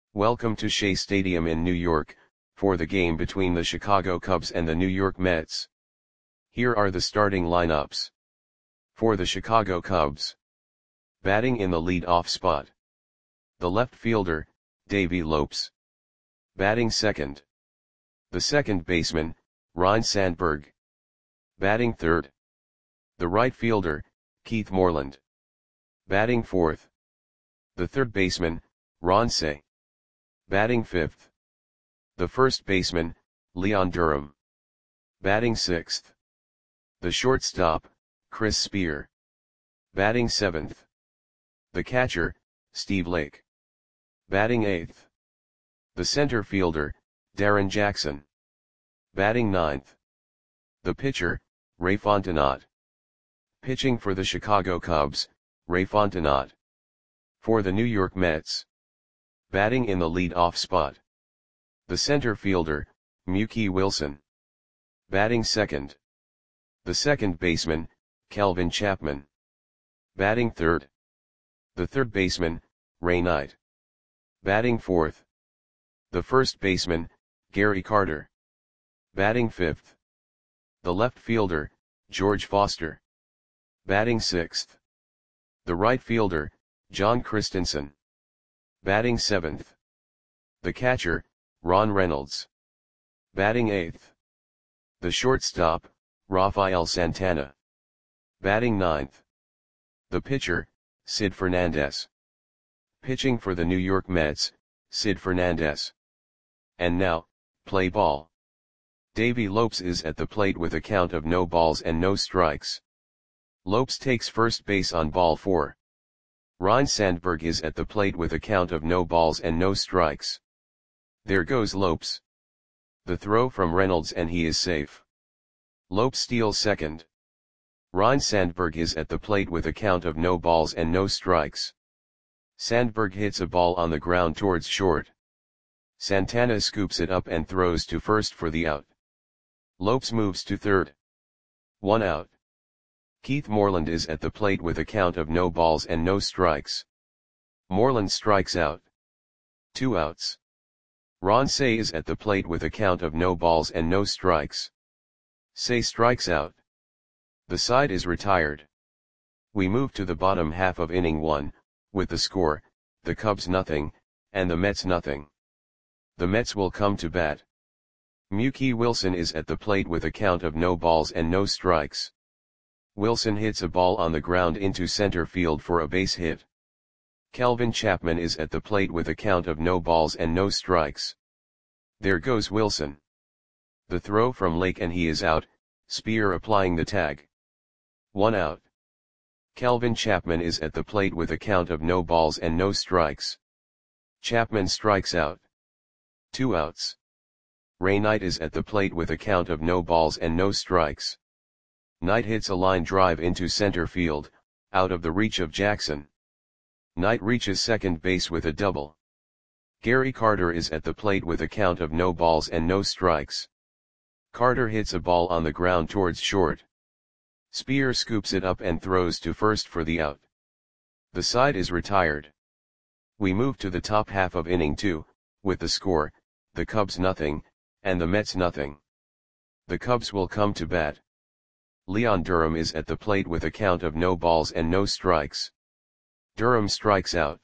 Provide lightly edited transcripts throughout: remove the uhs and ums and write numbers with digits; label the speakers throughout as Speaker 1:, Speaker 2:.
Speaker 1: Welcome to Shea Stadium in New York, for the game between the Chicago Cubs and the New York Mets. Here are the starting lineups. For the Chicago Cubs. Batting in the lead-off spot. The left fielder, Davey Lopes. Batting second. The second baseman, Ryne Sandberg. Batting third. The right fielder, Keith Moreland. Batting fourth. The third baseman, Ron Cey. Batting fifth. The first baseman, Leon Durham. Batting sixth. The shortstop, Chris Spear. Batting seventh. The catcher, Steve Lake. Batting eighth. The center fielder, Darrin Jackson. Batting ninth. The pitcher, Ray Fontenot. Pitching for the Chicago Cubs, Ray Fontenot. For the New York Mets. Batting in the lead-off spot. The center fielder, Mookie Wilson. Batting second. The second baseman, Calvin Chapman. Batting third. The third baseman, Ray Knight. Batting fourth. The first baseman, Gary Carter. Batting fifth. The left fielder, George Foster. Batting sixth. The right fielder, John Christensen. Batting seventh. The catcher, Ron Reynolds. Batting eighth. The shortstop, Rafael Santana. Batting ninth. The pitcher, Sid Fernandez. Pitching for the New York Mets, Sid Fernandez. And now, play ball. Davey Lopes is at the plate with a count of no balls and no strikes. Lopes takes first base on ball 4. Ryne Sandberg is at the plate with a count of no balls and no strikes. There goes Lopes. The throw from Reynolds and he is safe. Lopes steals second. Ryne Sandberg is at the plate with a count of no balls and no strikes. Sandberg hits a ball on the ground towards short. Santana scoops it up and throws to first for the out. Lopes moves to third. 1 out. Keith Moreland is at the plate with a count of no balls and no strikes. Moreland strikes out. 2 outs. Ron Cey is at the plate with a count of no balls and no strikes. Cey strikes out. The side is retired. We move to the bottom half of inning 1, with the score, the Cubs nothing, and the Mets nothing. The Mets will come to bat. Mookie Wilson is at the plate with a count of no balls and no strikes. Wilson hits a ball on the ground into center field for a base hit. Calvin Chapman is at the plate with a count of no balls and no strikes. There goes Wilson. The throw from Lake and he is out, Spear applying the tag. 1 out. Calvin Chapman is at the plate with a count of no balls and no strikes. Chapman strikes out. 2 outs. Ray Knight is at the plate with a count of no balls and no strikes. Knight hits a line drive into center field, out of the reach of Jackson. Knight reaches second base with a double. Gary Carter is at the plate with a count of no balls and no strikes. Carter hits a ball on the ground towards short. Spear scoops it up and throws to first for the out. The side is retired. We move to the top half of inning 2, with the score, the Cubs nothing, and the Mets nothing. The Cubs will come to bat. Leon Durham is at the plate with a count of no balls and no strikes. Durham strikes out.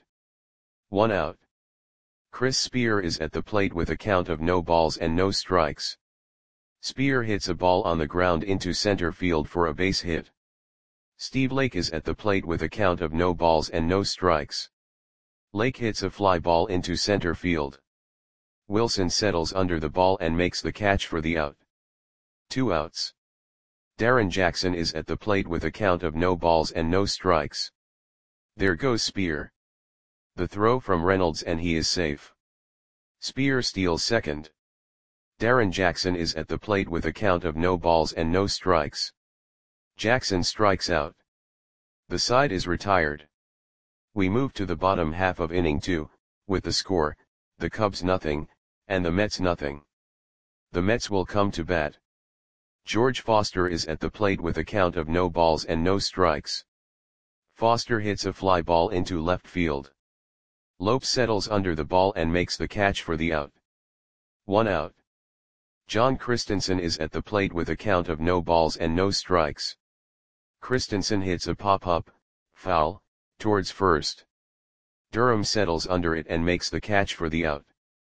Speaker 1: 1 out. Chris Spear is at the plate with a count of no balls and no strikes. Spear hits a ball on the ground into center field for a base hit. Steve Lake is at the plate with a count of no balls and no strikes. Lake hits a fly ball into center field. Wilson settles under the ball and makes the catch for the out. 2 outs. Darrin Jackson is at the plate with a count of no balls and no strikes. There goes Spear. The throw from Reynolds and he is safe. Spear steals second. Darrin Jackson is at the plate with a count of no balls and no strikes. Jackson strikes out. The side is retired. We move to the bottom half of inning 2, with the score, the Cubs nothing, and the Mets nothing. The Mets will come to bat. George Foster is at the plate with a count of no balls and no strikes. Foster hits a fly ball into left field. Lopes settles under the ball and makes the catch for the out. 1 out. John Christensen is at the plate with a count of no balls and no strikes. Christensen hits a pop-up, foul, towards first. Durham settles under it and makes the catch for the out.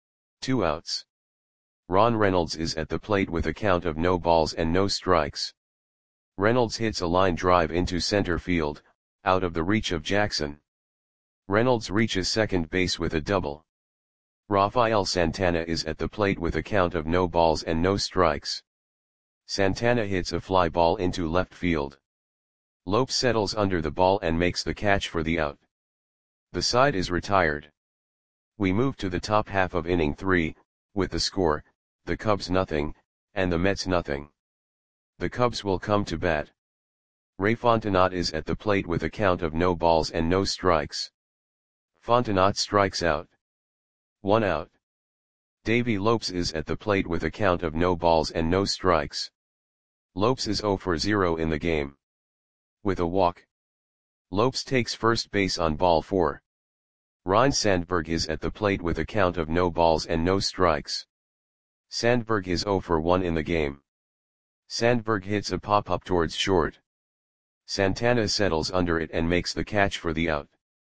Speaker 1: 2 outs. Ron Reynolds is at the plate with a count of no balls and no strikes. Reynolds hits a line drive into center field, out of the reach of Jackson. Reynolds reaches second base with a double. Rafael Santana is at the plate with a count of no balls and no strikes. Santana hits a fly ball into left field. Lopes settles under the ball and makes the catch for the out. The side is retired. We move to the top half of inning 3, with the score, the Cubs nothing, and the Mets nothing. The Cubs will come to bat. Ray Fontenot is at the plate with a count of no balls and no strikes. Fontenot strikes out. 1 out. Davey Lopes is at the plate with a count of no balls and no strikes. Lopes is 0 for 0 in the game. With a walk. Lopes takes first base on ball 4. Ryne Sandberg is at the plate with a count of no balls and no strikes. Sandberg is 0 for 1 in the game. Sandberg hits a pop-up towards short. Santana settles under it and makes the catch for the out.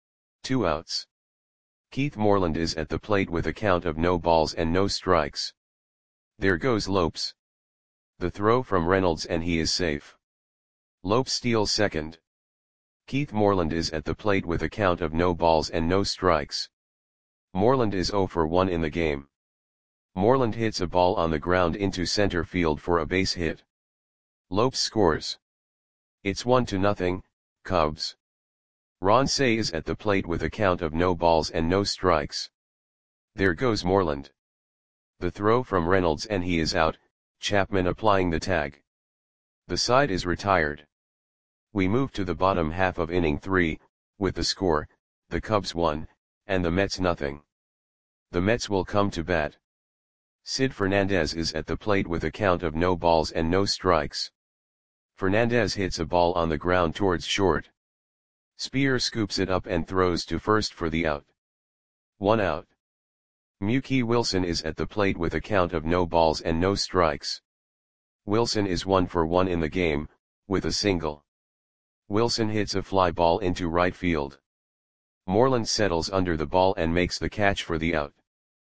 Speaker 1: 2 outs. Keith Moreland is at the plate with a count of no balls and no strikes. There goes Lopes. The throw from Reynolds and he is safe. Lopes steals second. Keith Moreland is at the plate with a count of no balls and no strikes. Moreland is 0 for 1 in the game. Moreland hits a ball on the ground into center field for a base hit. Lopes scores. It's 1-0, Cubs. Ron Cey is at the plate with a count of no balls and no strikes. There goes Moreland. The throw from Reynolds and he is out, Chapman applying the tag. The side is retired. We move to the bottom half of inning 3, with the score, the Cubs 1, and the Mets nothing. The Mets will come to bat. Sid Fernandez is at the plate with a count of no balls and no strikes. Fernandez hits a ball on the ground towards short. Spear scoops it up and throws to first for the out. 1 out. Mookie Wilson is at the plate with a count of no balls and no strikes. Wilson is 1 for 1 in the game, with a single. Wilson hits a fly ball into right field. Moreland settles under the ball and makes the catch for the out.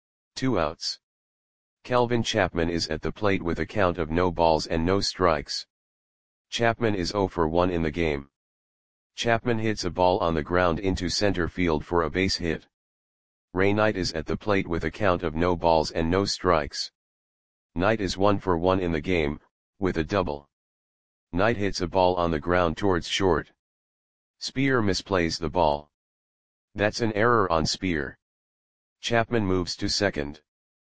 Speaker 1: 2 outs. Kelvin Chapman is at the plate with a count of no balls and no strikes. Chapman is 0 for 1 in the game. Chapman hits a ball on the ground into center field for a base hit. Ray Knight is at the plate with a count of no balls and no strikes. Knight is 1 for 1 in the game, with a double. Knight hits a ball on the ground towards short. Spear misplays the ball. That's an error on Spear. Chapman moves to second.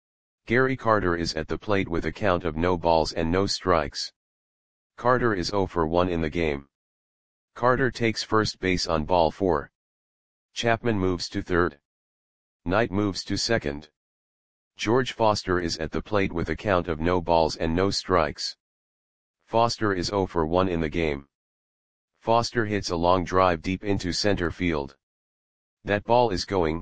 Speaker 1: Gary Carter is at the plate with a count of no balls and no strikes. Carter is 0 for 1 in the game. Carter takes first base on ball 4. Chapman moves to third. Knight moves to second. George Foster is at the plate with a count of no balls and no strikes. Foster is 0 for 1 in the game. Foster hits a long drive deep into center field. That ball is going,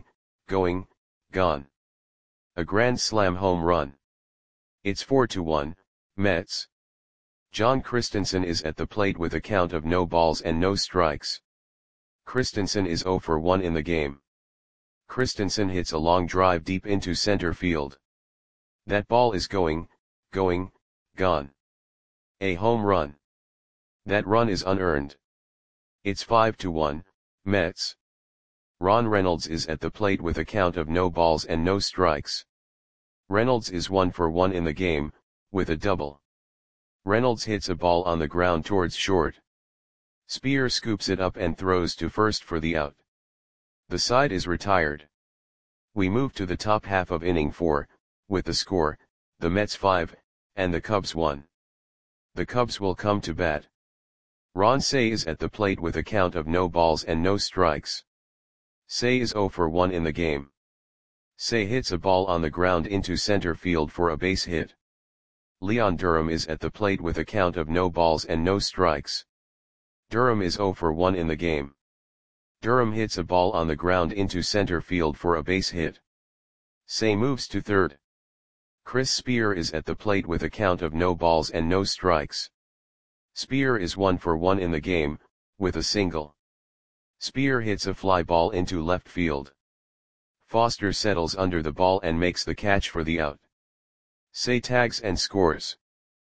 Speaker 1: gone. A grand slam home run. It's 4-1, Mets. John Christensen is at the plate with a count of no balls and no strikes. Christensen is 0 for 1 in the game. Christensen hits a long drive deep into center field. That ball is going, gone. A home run. That run is unearned. It's 5-1, Mets. Ron Reynolds is at the plate with a count of no balls and no strikes. Reynolds is 1 for 1 in the game, with a double. Reynolds hits a ball on the ground towards short. Spear scoops it up and throws to first for the out. The side is retired. We move to the top half of inning 4, with the score, the Mets 5, and the Cubs 1. The Cubs will come to bat. Ron Cey is at the plate with a count of no balls and no strikes. Cey is 0 for 1 in the game. Cey hits a ball on the ground into center field for a base hit. Leon Durham is at the plate with a count of no balls and no strikes. Durham is 0 for 1 in the game. Durham hits a ball on the ground into center field for a base hit. Say moves to third. Chris Spear is at the plate with a count of no balls and no strikes. Spear is 1 for 1 in the game, with a single. Spear hits a fly ball into left field. Foster settles under the ball and makes the catch for the out. Say tags and scores.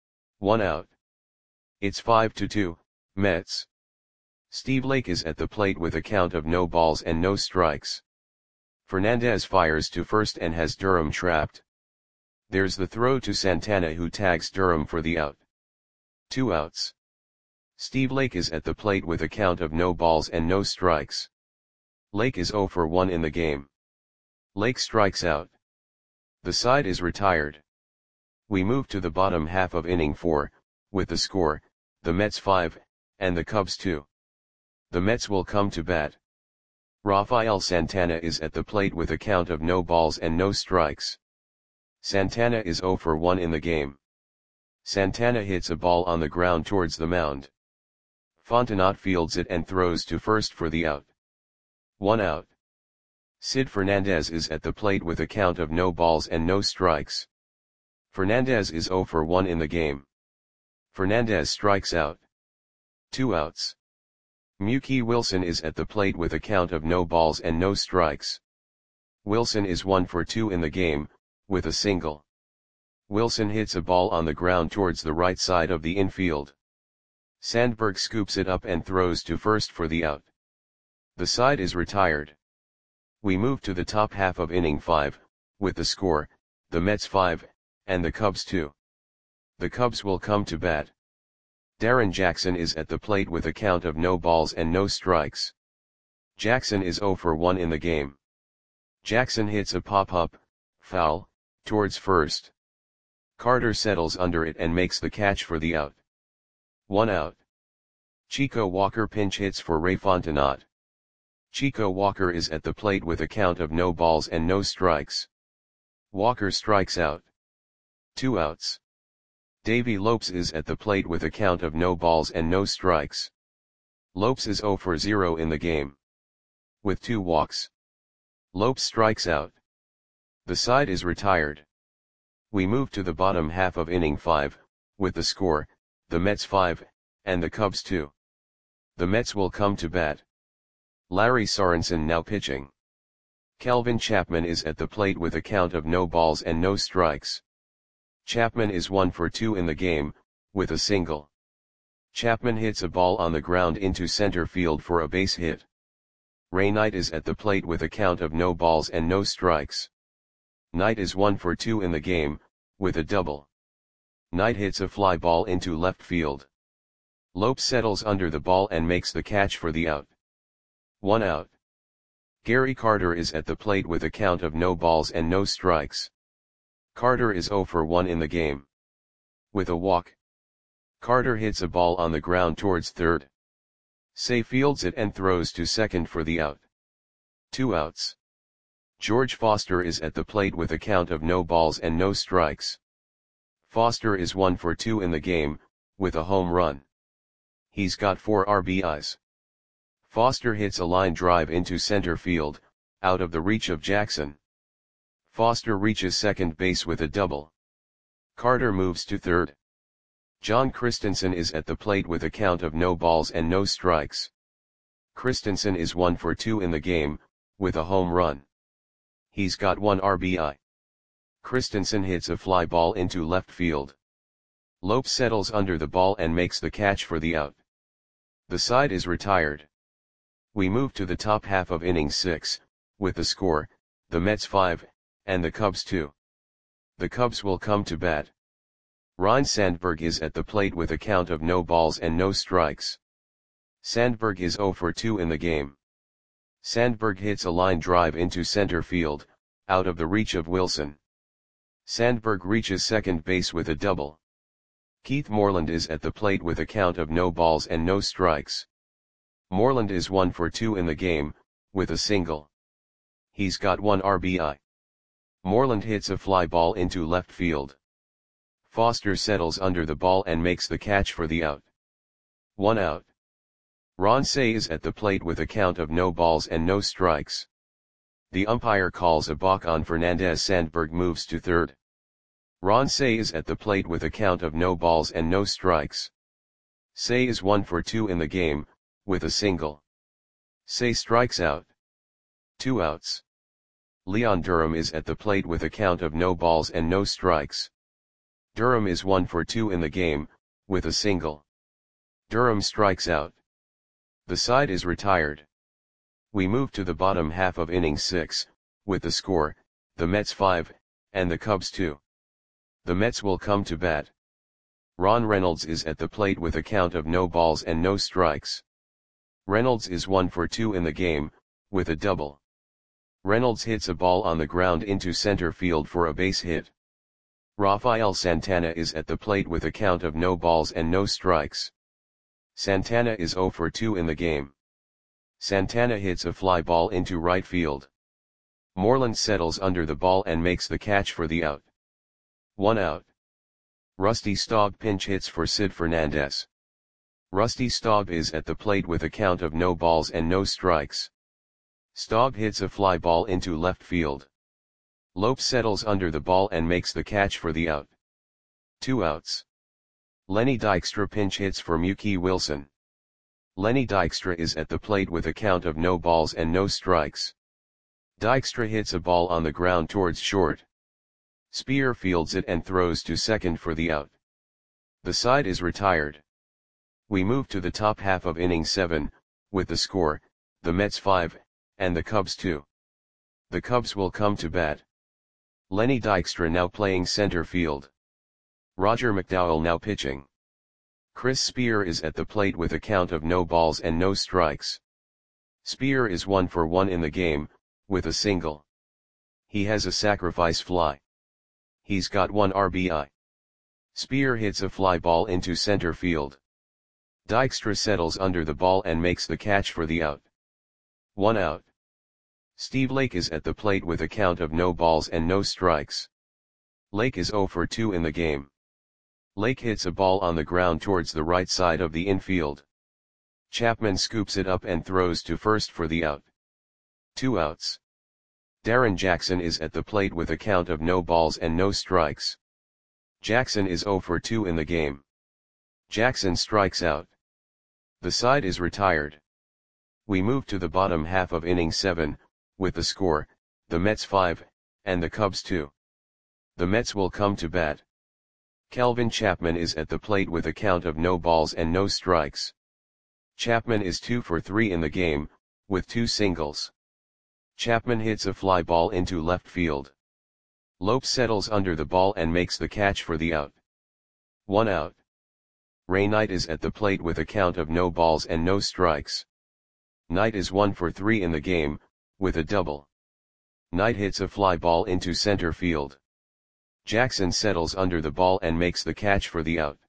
Speaker 1: 1 out. It's 5-2, Mets. Steve Lake is at the plate with a count of no balls and no strikes. Fernandez fires to first and has Durham trapped. There's the throw to Santana, who tags Durham for the out. 2 outs. Steve Lake is at the plate with a count of no balls and no strikes. Lake is 0 for 1 in the game. Lake strikes out. The side is retired. We move to the bottom half of inning 4, with the score, the Mets 5, and the Cubs 2. The Mets will come to bat. Rafael Santana is at the plate with a count of no balls and no strikes. Santana is 0 for 1 in the game. Santana hits a ball on the ground towards the mound. Fontenot fields it and throws to first for the out. 1 out. Sid Fernandez is at the plate with a count of no balls and no strikes. Fernandez is 0 for 1 in the game. Fernandez strikes out. 2 outs. Mookie Wilson is at the plate with a count of no balls and no strikes. Wilson is 1 for 2 in the game, with a single. Wilson hits a ball on the ground towards the right side of the infield. Sandberg scoops it up and throws to first for the out. The side is retired. We move to the top half of inning 5, with the score, the Mets 5, and the Cubs 2. The Cubs will come to bat. Darren Jackson is at the plate with a count of no balls and no strikes. Jackson is 0 for 1 in the game. Jackson hits a pop-up, foul, towards first. Carter settles under it and makes the catch for the out. 1 out. Chico Walker pinch hits for Ray Fontenot. Chico Walker is at the plate with a count of no balls and no strikes. Walker strikes out. 2 outs. Davey Lopes is at the plate with a count of no balls and no strikes. Lopes is 0 for 0 in the game. With 2 walks. Lopes strikes out. The side is retired. We move to the bottom half of inning 5, with the score, the Mets 5, and the Cubs 2. The Mets will come to bat. Larry Sorensen now pitching. Kelvin Chapman is at the plate with a count of no balls and no strikes. Chapman is 1 for 2 in the game, with a single. Chapman hits a ball on the ground into center field for a base hit. Ray Knight is at the plate with a count of no balls and no strikes. Knight is 1 for 2 in the game, with a double. Knight hits a fly ball into left field. Lopes settles under the ball and makes the catch for the out. 1 out. Gary Carter is at the plate with a count of no balls and no strikes. Carter is 0 for 1 in the game. With a walk. Carter hits a ball on the ground towards third. Say fields it and throws to second for the out. 2 outs. George Foster is at the plate with a count of no balls and no strikes. Foster is 1 for 2 in the game, with a home run. He's got 4 RBIs. Foster hits a line drive into center field, out of the reach of Jackson. Foster reaches second base with a double. Carter moves to third. John Christensen is at the plate with a count of no balls and no strikes. Christensen is 1 for 2 in the game, with a home run. He's got 1 RBI. Christensen hits a fly ball into left field. Lopes settles under the ball and makes the catch for the out. The side is retired. We move to the top half of inning 6, with the score, the Mets 5, and the Cubs 2. The Cubs will come to bat. Ryne Sandberg is at the plate with a count of no balls and no strikes. Sandberg is 0 for 2 in the game. Sandberg hits a line drive into center field, out of the reach of Wilson. Sandberg reaches second base with a double. Keith Moreland is at the plate with a count of no balls and no strikes. Moreland is 1 for 2 in the game, with a single. He's got 1 RBI. Moreland hits a fly ball into left field. Foster settles under the ball and makes the catch for the out. 1 out. Ron Cey is at the plate with a count of no balls and no strikes. The umpire calls a balk on Fernandez. Sandberg moves to third. Ron Cey is at the plate with a count of no balls and no strikes. Cey is 1 for 2 in the game, with a single. Cey strikes out. 2 outs. Leon Durham is at the plate with a count of no balls and no strikes. Durham is 1 for 2 in the game, with a single. Durham strikes out. The side is retired. We move to the bottom half of inning 6, with the score, the Mets 5, and the Cubs 2. The Mets will come to bat. Ron Reynolds is at the plate with a count of no balls and no strikes. Reynolds is 1 for 2 in the game, with a double. Reynolds hits a ball on the ground into center field for a base hit. Rafael Santana is at the plate with a count of no balls and no strikes. Santana is 0 for 2 in the game. Santana hits a fly ball into right field. Moreland settles under the ball and makes the catch for the out. 1 out. Rusty Staub pinch hits for Sid Fernandez. Rusty Staub is at the plate with a count of no balls and no strikes. Staub hits a fly ball into left field. Lopes settles under the ball and makes the catch for the out. 2 outs. Lenny Dykstra pinch hits for Mookie Wilson. Lenny Dykstra is at the plate with a count of no balls and no strikes. Dykstra hits a ball on the ground towards short. Spear fields it and throws to second for the out. The side is retired. We move to the top half of inning 7, with the score, the Mets 5, and the Cubs 2. The Cubs will come to bat. Lenny Dykstra now playing center field. Roger McDowell now pitching. Chris Spear is at the plate with a count of no balls and no strikes. Spear is 1 for 1 in the game, with a single. He has a sacrifice fly. He's got 1 RBI. Spear hits a fly ball into center field. Dykstra settles under the ball and makes the catch for the out. 1 out. Steve Lake is at the plate with a count of no balls and no strikes. Lake is 0 for 2 in the game. Lake hits a ball on the ground towards the right side of the infield. Chapman scoops it up and throws to first for the out. 2 outs. Darren Jackson is at the plate with a count of no balls and no strikes. Jackson is 0 for 2 in the game. Jackson strikes out. The side is retired. We move to the bottom half of inning 7, with the score, the Mets 5, and the Cubs 2. The Mets will come to bat. Kelvin Chapman is at the plate with a count of no balls and no strikes. Chapman is 2 for 3 in the game, with 2 singles. Chapman hits a fly ball into left field. Lopes settles under the ball and makes the catch for the out. 1 out. Ray Knight is at the plate with a count of no balls and no strikes. Knight is 1 for 3 in the game, with a double. Knight hits a fly ball into center field. Jackson settles under the ball and makes the catch for the out.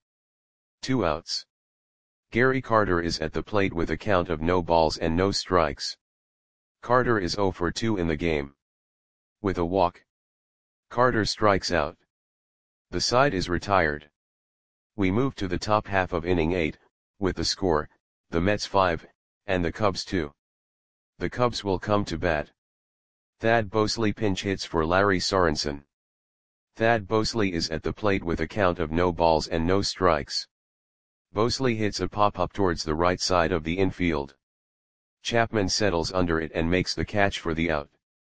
Speaker 1: 2 outs. Gary Carter is at the plate with a count of no balls and no strikes. Carter is 0 for 2 in the game. With a walk. Carter strikes out. The side is retired. We move to the top half of inning 8, with the score, the Mets 5, and the Cubs 2. The Cubs will come to bat. Thad Bosley pinch hits for Larry Sorensen. Thad Bosley is at the plate with a count of no balls and no strikes. Bosley hits a pop-up towards the right side of the infield. Chapman settles under it and makes the catch for the out.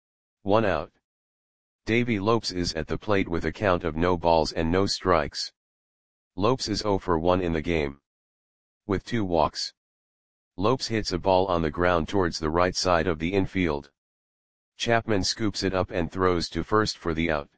Speaker 1: 1 out. Davey Lopes is at the plate with a count of no balls and no strikes. Lopes is 0 for 1 in the game. With 2 walks. Lopes hits a ball on the ground towards the right side of the infield. Chapman scoops it up and throws to first for the out.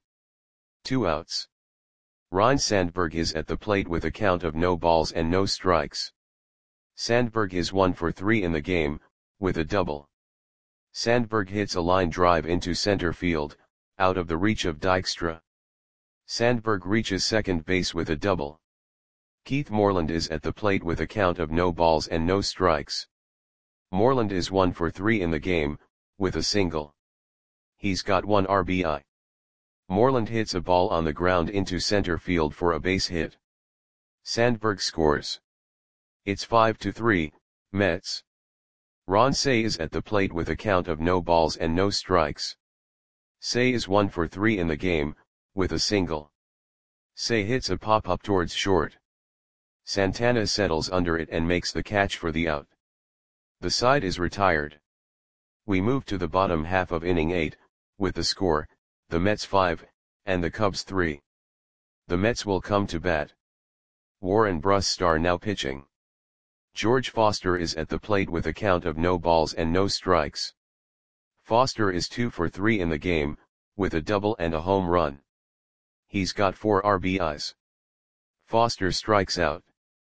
Speaker 1: 2 outs. Ryne Sandberg is at the plate with a count of no balls and no strikes. Sandberg is 1 for 3 in the game, with a double. Sandberg hits a line drive into center field, out of the reach of Dykstra. Sandberg reaches second base with a double. Keith Moreland is at the plate with a count of no balls and no strikes. Moreland is 1 for 3 in the game, with a single. He's got 1 RBI. Moreland hits a ball on the ground into center field for a base hit. Sandberg scores. It's 5-3, Mets. Ron Cey is at the plate with a count of no balls and no strikes. Cey is 1 for 3 in the game, with a single. Cey hits a pop-up towards short. Santana settles under it and makes the catch for the out. The side is retired. We move to the bottom half of inning 8, with the score, the Mets 5, and the Cubs 3. The Mets will come to bat. Warren Brusdar now pitching. George Foster is at the plate with a count of no balls and no strikes. Foster is 2 for 3 in the game, with a double and a home run. He's got 4 RBIs. Foster strikes out.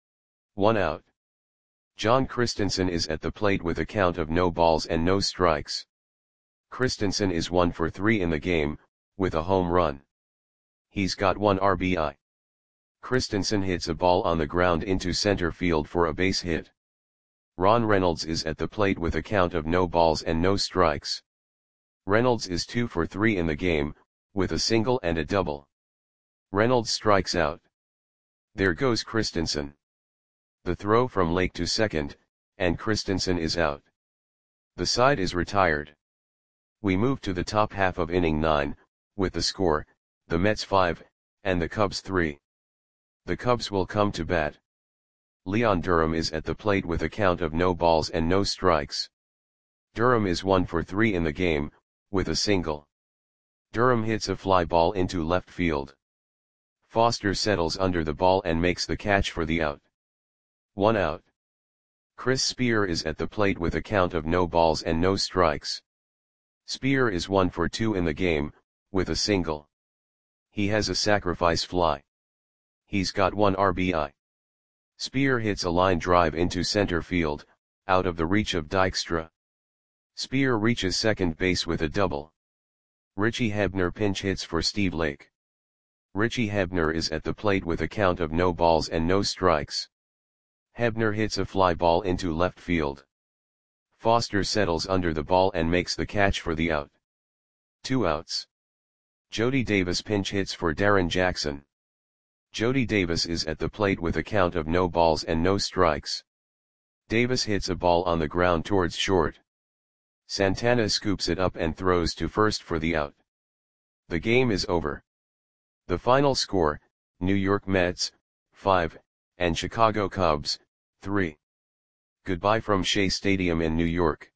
Speaker 1: 1 out. John Christensen is at the plate with a count of no balls and no strikes. Christensen is 1 for 3 in the game, with a home run. He's got 1 RBI. Christensen hits a ball on the ground into center field for a base hit. Ron Reynolds is at the plate with a count of no balls and no strikes. Reynolds is 2 for 3 in the game, with a single and a double. Reynolds strikes out. There goes Christensen. The throw from Lake to second, and Christensen is out. The side is retired. We move to the top half of inning 9, with the score, the Mets 5, and the Cubs 3. The Cubs will come to bat. Leon Durham is at the plate with a count of no balls and no strikes. Durham is 1 for 3 in the game, with a single. Durham hits a fly ball into left field. Foster settles under the ball and makes the catch for the out. 1 out. Chris Spear is at the plate with a count of no balls and no strikes. Spear is 1 for 2 in the game, with a single. He has a sacrifice fly. He's got 1 RBI. Spear hits a line drive into center field, out of the reach of Dykstra. Spear reaches second base with a double. Richie Hebner pinch hits for Steve Lake. Richie Hebner is at the plate with a count of no balls and no strikes. Hebner hits a fly ball into left field. Foster settles under the ball and makes the catch for the out. 2 outs. Jody Davis pinch hits for Darren Jackson. Jody Davis is at the plate with a count of no balls and no strikes. Davis hits a ball on the ground towards short. Santana scoops it up and throws to first for the out. The game is over. The final score, New York Mets, 5, and Chicago Cubs, 3. Goodbye from Shea Stadium in New York.